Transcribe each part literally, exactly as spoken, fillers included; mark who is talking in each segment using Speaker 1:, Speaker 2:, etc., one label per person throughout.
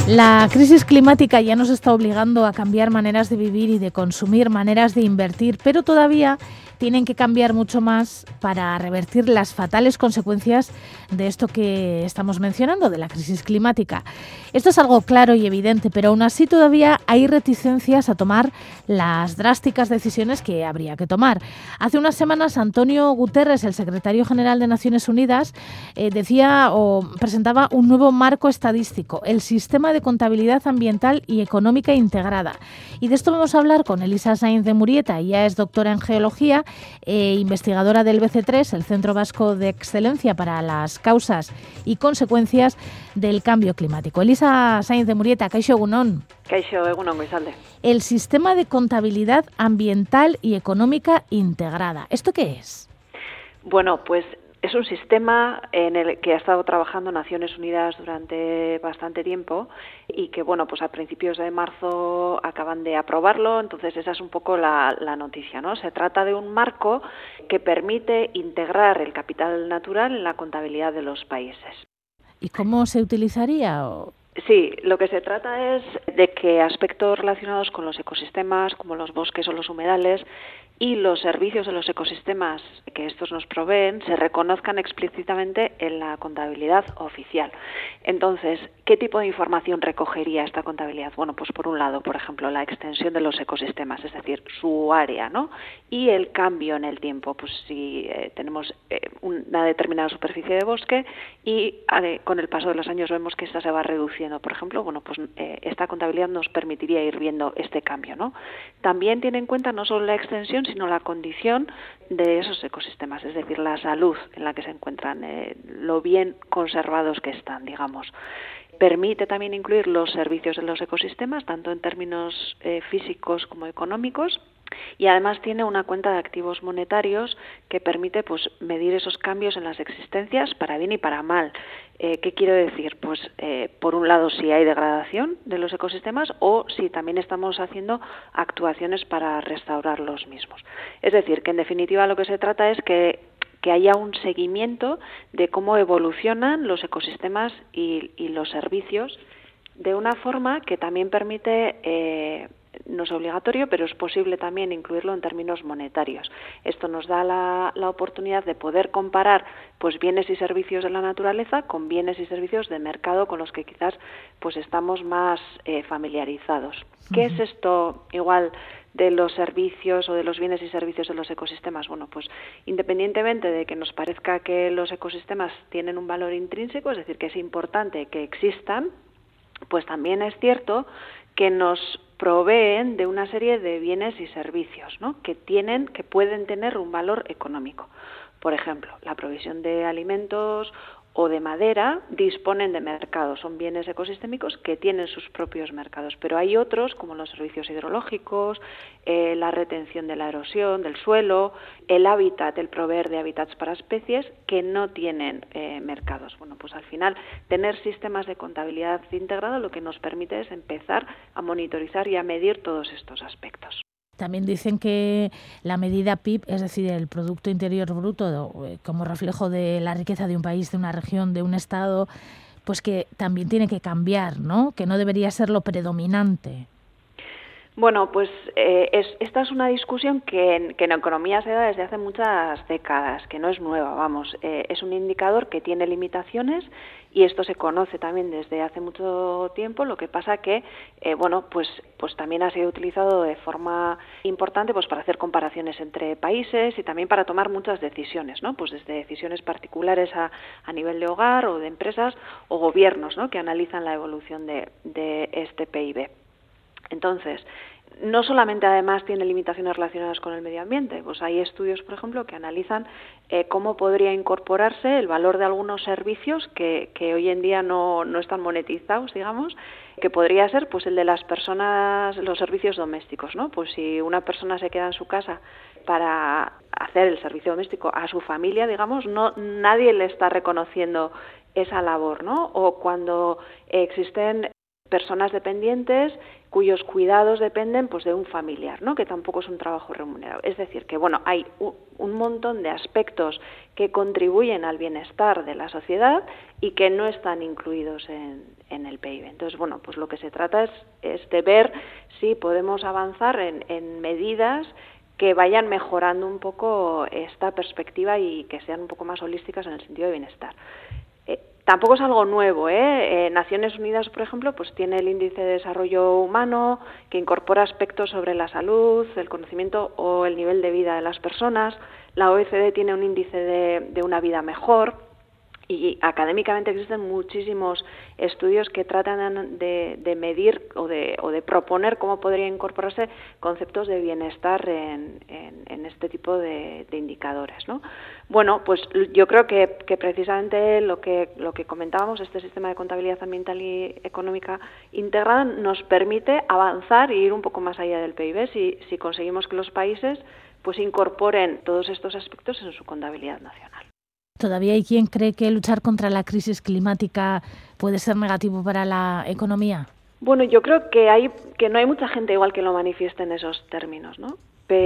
Speaker 1: La crisis climática ya nos está obligando a cambiar maneras de vivir y de consumir, maneras de invertir, pero todavía tienen que cambiar mucho más para revertir las fatales consecuencias de esto que estamos mencionando, de la crisis climática. Esto es algo claro y evidente, pero aún así todavía hay reticencias a tomar las drásticas decisiones que habría que tomar. Hace unas semanas Antonio Guterres, el secretario general de Naciones Unidas, eh, decía o presentaba un nuevo marco estadístico, el sistema de contabilidad ambiental y económica integrada. Y de esto vamos a hablar con Elisa Sainz de Murieta. Ella es doctora en geología, eh, investigadora del B C tres, el Centro Vasco de Excelencia para las Causas y Consecuencias del Cambio Climático. Elisa Sainz de Murieta, kaixo egunon.
Speaker 2: Kaixo egunon, goizalde.
Speaker 1: El sistema de contabilidad ambiental y económica integrada. ¿Esto qué es?
Speaker 2: Bueno, pues es un sistema en el que ha estado trabajando Naciones Unidas durante bastante tiempo y que, bueno, pues a principios de marzo acaban de aprobarlo, entonces esa es un poco la, la noticia, ¿no? Se trata de un marco que permite integrar el capital natural en la contabilidad de los países.
Speaker 1: ¿Y cómo se utilizaría? O...
Speaker 2: Sí, lo que se trata es de que aspectos relacionados con los ecosistemas, como los bosques o los humedales, y los servicios de los ecosistemas que estos nos proveen se reconozcan explícitamente en la contabilidad oficial. Entonces, ¿qué tipo de información recogería esta contabilidad? Bueno, pues por un lado, por ejemplo, la extensión de los ecosistemas, es decir, su área, ¿no? Y el cambio en el tiempo, pues si eh, tenemos eh, una determinada superficie de bosque y eh, con el paso de los años vemos que esta se va reduciendo, por ejemplo, bueno, pues eh, esta contabilidad nos permitiría ir viendo este cambio, ¿no? También tiene en cuenta no solo la extensión, sino la condición de esos ecosistemas, es decir, la salud en la que se encuentran, eh, lo bien conservados que están, digamos. Permite también incluir los servicios de los ecosistemas, tanto en términos eh, físicos como económicos, y además tiene una cuenta de activos monetarios que permite pues medir esos cambios en las existencias para bien y para mal. Eh, ¿Qué quiero decir? Pues eh, por un lado si hay degradación de los ecosistemas o si también estamos haciendo actuaciones para restaurar los mismos. Es decir, que en definitiva lo que se trata es que que haya un seguimiento de cómo evolucionan los ecosistemas y, y los servicios de una forma que también permite, eh, no es obligatorio, pero es posible también incluirlo en términos monetarios. Esto nos da la, la oportunidad de poder comparar pues bienes y servicios de la naturaleza con bienes y servicios de mercado con los que quizás pues estamos más eh, familiarizados. ¿Qué uh-huh. es esto igual de los servicios o de los bienes y servicios de los ecosistemas? Bueno, pues independientemente de que nos parezca que los ecosistemas tienen un valor intrínseco, es decir, que es importante que existan, pues también es cierto que nos proveen de una serie de bienes y servicios, ¿no? que tienen, que pueden tener un valor económico. Por ejemplo, la provisión de alimentos o de madera disponen de mercados, son bienes ecosistémicos que tienen sus propios mercados, pero hay otros como los servicios hidrológicos, eh, la retención de la erosión del suelo, el hábitat, el proveer de hábitats para especies que no tienen eh, mercados. Bueno, pues al final tener sistemas de contabilidad integrada lo que nos permite es empezar a monitorizar y a medir todos estos aspectos.
Speaker 1: También dicen que la medida P I B, es decir, el Producto Interior Bruto, como reflejo de la riqueza de un país, de una región, de un estado, pues que también tiene que cambiar, ¿no? Que no debería ser lo predominante.
Speaker 2: Bueno, pues eh, es, esta es una discusión que en, que en economía se da desde hace muchas décadas, que no es nueva, vamos, eh, es un indicador que tiene limitaciones y esto se conoce también desde hace mucho tiempo. Lo que pasa que, eh, bueno, pues, pues también ha sido utilizado de forma importante pues para hacer comparaciones entre países y también para tomar muchas decisiones, ¿no? Pues desde decisiones particulares a, a nivel de hogar o de empresas o gobiernos, ¿no? Que analizan la evolución de, de este P I B. Entonces, no solamente además tiene limitaciones relacionadas con el medio ambiente, pues hay estudios, por ejemplo, que analizan eh, cómo podría incorporarse el valor de algunos servicios que, que hoy en día no, no están monetizados, digamos, que podría ser pues el de las personas, los servicios domésticos, ¿no? Pues si una persona se queda en su casa para hacer el servicio doméstico a su familia, digamos, no nadie le está reconociendo esa labor, ¿no? O cuando eh, existen personas dependientes cuyos cuidados dependen pues de un familiar, ¿no? Que tampoco es un trabajo remunerado. Es decir, que bueno, hay un, un montón de aspectos que contribuyen al bienestar de la sociedad y que no están incluidos en, en el P I B. Entonces, bueno, pues lo que se trata es, es de ver si podemos avanzar en, en medidas que vayan mejorando un poco esta perspectiva y que sean un poco más holísticas en el sentido de bienestar. Eh, tampoco es algo nuevo, ¿eh? Eh, Naciones Unidas, por ejemplo, pues tiene el Índice de Desarrollo Humano, que incorpora aspectos sobre la salud, el conocimiento o el nivel de vida de las personas. La O E C D tiene un índice de, de una vida mejor. Y académicamente existen muchísimos estudios que tratan de, de medir o de, o de proponer cómo podría incorporarse conceptos de bienestar en, en, en este tipo de, de indicadores, ¿no? Bueno, pues yo creo que, que precisamente lo que, lo que comentábamos, este sistema de contabilidad ambiental y económica integrada, nos permite avanzar e ir un poco más allá del P I B si, si conseguimos que los países pues incorporen todos estos aspectos en su contabilidad nacional.
Speaker 1: ¿Todavía hay quien cree que luchar contra la crisis climática puede ser negativo para la economía?
Speaker 2: Bueno, yo creo que hay que no hay mucha gente igual que lo manifieste en esos términos, ¿no?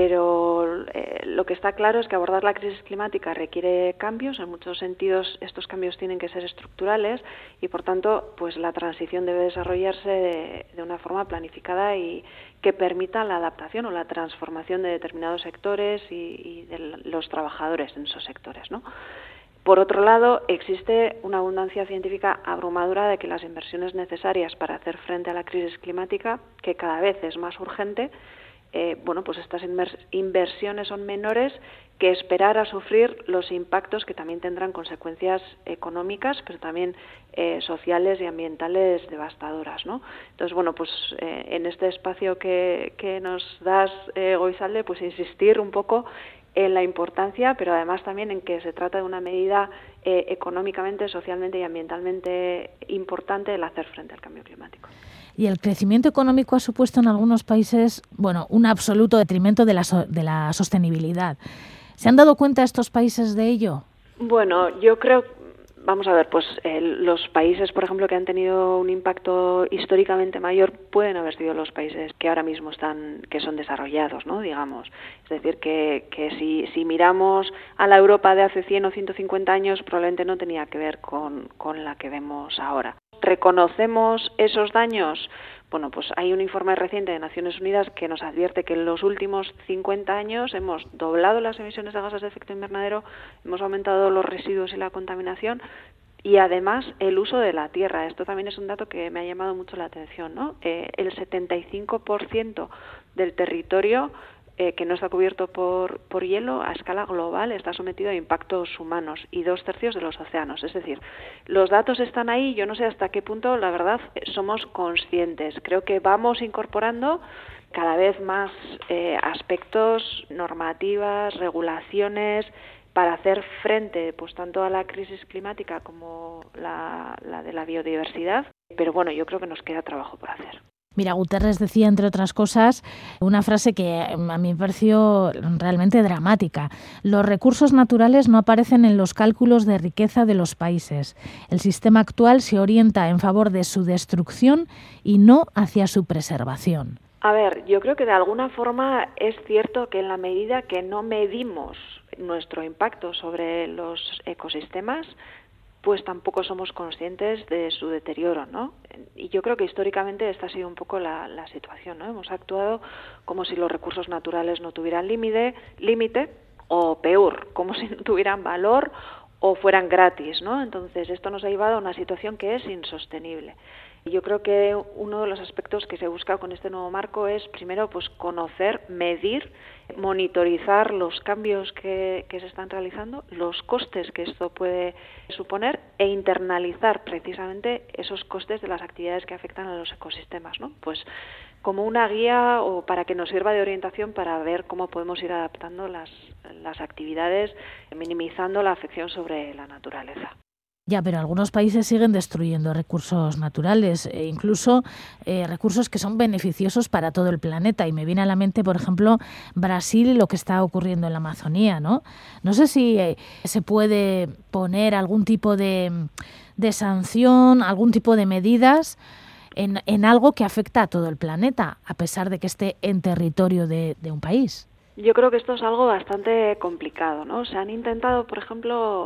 Speaker 2: Pero eh, lo que está claro es que abordar la crisis climática requiere cambios. En muchos sentidos, estos cambios tienen que ser estructurales y, por tanto, pues la transición debe desarrollarse de, de una forma planificada y que permita la adaptación o la transformación de determinados sectores y, y de los trabajadores en esos sectores, ¿no? Por otro lado, existe una abundancia científica abrumadora de que las inversiones necesarias para hacer frente a la crisis climática, que cada vez es más urgente, eh, bueno, pues estas inversiones son menores que esperar a sufrir los impactos que también tendrán consecuencias económicas, pero también eh, sociales y ambientales devastadoras, ¿no? Entonces, bueno, pues eh, en este espacio que, que nos das, eh, Goizalde, pues insistir un poco en la importancia, pero además también en que se trata de una medida eh, económicamente, socialmente y ambientalmente importante el hacer frente al cambio climático.
Speaker 1: Y el crecimiento económico ha supuesto en algunos países, bueno, un absoluto detrimento de la, so- de la sostenibilidad. ¿Se han dado cuenta estos países de ello?
Speaker 2: Bueno, yo creo, vamos a ver, pues eh, los países, por ejemplo, que han tenido un impacto históricamente mayor pueden haber sido los países que ahora mismo están, que son desarrollados, ¿no? Digamos. Es decir, que, que si, si miramos a la Europa de hace cien o ciento cincuenta años, probablemente no tenía que ver con, con la que vemos ahora. ¿Reconocemos esos daños? Bueno, pues hay un informe reciente de Naciones Unidas que nos advierte que en los últimos cincuenta años hemos doblado las emisiones de gases de efecto invernadero, hemos aumentado los residuos y la contaminación y además el uso de la tierra. Esto también es un dato que me ha llamado mucho la atención, ¿no? Eh, el setenta y cinco por ciento del territorio Eh, que no está cubierto por, por hielo a escala global está sometido a impactos humanos y dos tercios de los océanos. Es decir, los datos están ahí, yo no sé hasta qué punto, la verdad, somos conscientes. Creo que vamos incorporando cada vez más eh, aspectos, normativas, regulaciones, para hacer frente pues tanto a la crisis climática como la, la de la biodiversidad. Pero bueno, yo creo que nos queda trabajo por hacer.
Speaker 1: Mira, Guterres decía, entre otras cosas, una frase que a mí me pareció realmente dramática. Los recursos naturales no aparecen en los cálculos de riqueza de los países. El sistema actual se orienta en favor de su destrucción y no hacia su preservación.
Speaker 2: A ver, yo creo que de alguna forma es cierto que en la medida que no medimos nuestro impacto sobre los ecosistemas, pues tampoco somos conscientes de su deterioro, ¿no? Y yo creo que históricamente esta ha sido un poco la, la situación, ¿no? Hemos actuado como si los recursos naturales no tuvieran límite, límite, o peor, como si no tuvieran valor o fueran gratis, ¿no? Entonces esto nos ha llevado a una situación que es insostenible. Y yo creo que uno de los aspectos que se busca con este nuevo marco es, primero, pues conocer, medir, monitorizar los cambios que, que se están realizando, los costes que esto puede suponer e internalizar precisamente esos costes de las actividades que afectan a los ecosistemas, ¿no? Pues como una guía o para que nos sirva de orientación para ver cómo podemos ir adaptando las, las actividades, minimizando la afección sobre la naturaleza.
Speaker 1: Ya, pero algunos países siguen destruyendo recursos naturales e incluso eh, recursos que son beneficiosos para todo el planeta. Y me viene a la mente, por ejemplo, Brasil y lo que está ocurriendo en la Amazonía, ¿no? No sé si eh, se puede poner algún tipo de, de sanción, algún tipo de medidas en, en algo que afecta a todo el planeta, a pesar de que esté en territorio de, de un país.
Speaker 2: Yo creo que esto es algo bastante complicado, ¿no? Se han intentado, por ejemplo,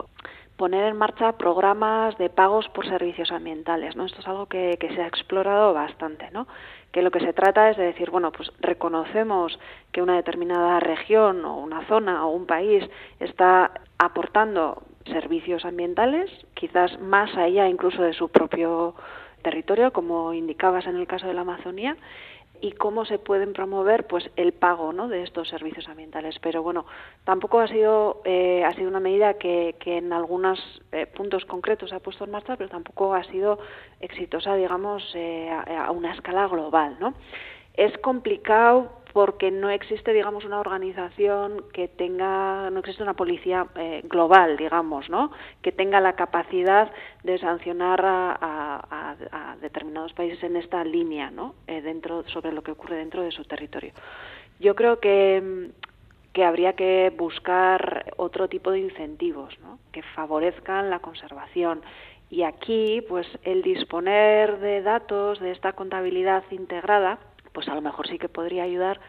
Speaker 2: poner en marcha programas de pagos por servicios ambientales, ¿no? Esto es algo que, que se ha explorado bastante, ¿no? Que lo que se trata es de decir, bueno, pues reconocemos que una determinada región o una zona o un país está aportando servicios ambientales, quizás más allá incluso de su propio territorio, como indicabas en el caso de la Amazonía, y cómo se pueden promover pues el pago, ¿no?, de estos servicios ambientales. Pero bueno, tampoco ha sido eh, ha sido una medida que, que en algunos eh, puntos concretos se ha puesto en marcha, pero tampoco ha sido exitosa, digamos, eh, a, a una escala global, ¿no? Es complicado porque no existe, digamos, una organización que tenga, no existe una policía eh, global, digamos, ¿no?, que tenga la capacidad de sancionar a, a, a determinados países en esta línea, ¿no?, eh, dentro sobre lo que ocurre dentro de su territorio. Yo creo que que habría que buscar otro tipo de incentivos, ¿no?, que favorezcan la conservación. Y aquí, pues, el disponer de datos, de esta contabilidad integrada, pues a lo mejor sí que podría ayudar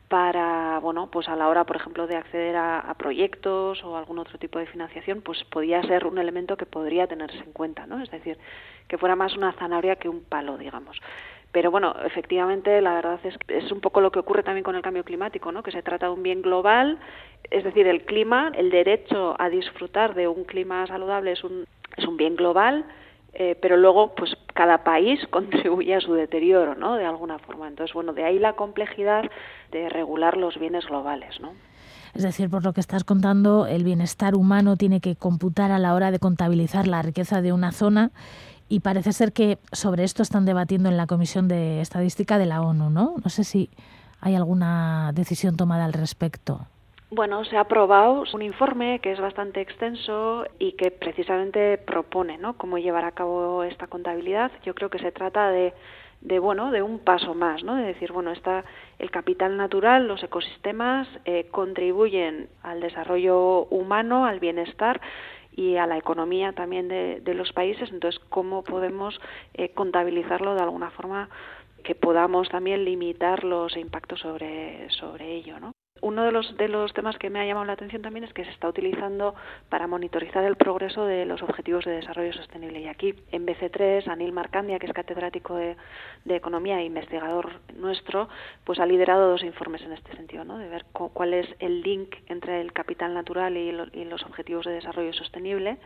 Speaker 2: para, bueno, pues a la hora, por ejemplo, de acceder a, a proyectos o algún otro tipo de financiación, pues podría ser un elemento que podría tenerse en cuenta, ¿no? Es decir, que fuera más una zanahoria que un palo, digamos. Pero bueno, efectivamente, la verdad es que es un poco lo que ocurre también con el cambio climático, ¿no?, que se trata de un bien global, es decir, el clima, el derecho a disfrutar de un clima saludable es un, es un bien global, Eh, pero luego, pues cada país contribuye a su deterioro, ¿no?, de alguna forma. Entonces, bueno, de ahí la complejidad de regular los bienes globales, ¿no?
Speaker 1: Es decir, por lo que estás contando, el bienestar humano tiene que computar a la hora de contabilizar la riqueza de una zona, y parece ser que sobre esto están debatiendo en la Comisión de Estadística de la ONU, ¿no? No sé si hay alguna decisión tomada al respecto.
Speaker 2: Bueno, se ha aprobado un informe que es bastante extenso y que precisamente propone, ¿no?, cómo llevar a cabo esta contabilidad. Yo creo que se trata de, de bueno, de un paso más, ¿no?, de decir, bueno, está el capital natural, los ecosistemas eh, contribuyen al desarrollo humano, al bienestar y a la economía también de, de los países. Entonces, ¿cómo podemos eh, contabilizarlo de alguna forma que podamos también limitar los impactos sobre, sobre ello, ¿no? Uno de los, de los temas que me ha llamado la atención también es que se está utilizando para monitorizar el progreso de los Objetivos de Desarrollo Sostenible. Y aquí, en B C tres, Anil Marcandia, que es catedrático de, de Economía e investigador nuestro, pues ha liderado dos informes en este sentido, ¿no?, de ver cu- cuál es el link entre el capital natural y, lo, y los Objetivos de Desarrollo Sostenible,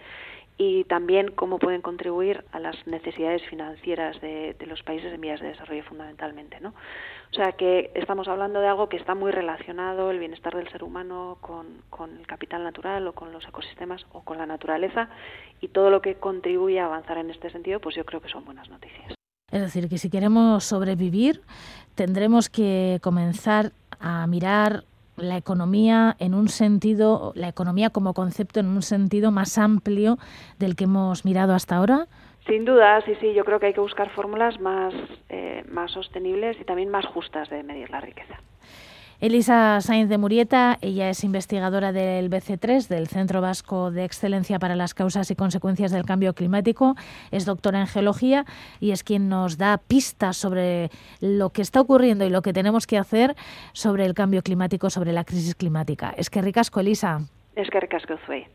Speaker 2: y también cómo pueden contribuir a las necesidades financieras de, de los países en vías de desarrollo fundamentalmente, ¿no? O sea que estamos hablando de algo que está muy relacionado, el bienestar del ser humano, con, con el capital natural o con los ecosistemas o con la naturaleza, y todo lo que contribuye a avanzar en este sentido, pues yo creo que son buenas noticias.
Speaker 1: Es decir, que si queremos sobrevivir, tendremos que comenzar a mirar la economía en un sentido, la economía como concepto en un sentido más amplio del que hemos mirado hasta ahora.
Speaker 2: Sin duda, sí, sí, yo creo que hay que buscar fórmulas más, eh, más sostenibles y también más justas de medir la riqueza.
Speaker 1: Elisa Sainz de Murieta, ella es investigadora del B C tres, del Centro Vasco de Excelencia para las Causas y Consecuencias del Cambio Climático, es doctora en Geología y es quien nos da pistas sobre lo que está ocurriendo y lo que tenemos que hacer sobre el cambio climático, sobre la crisis climática. Es que ricasco, Elisa.
Speaker 2: Es que ricasco, Zuey.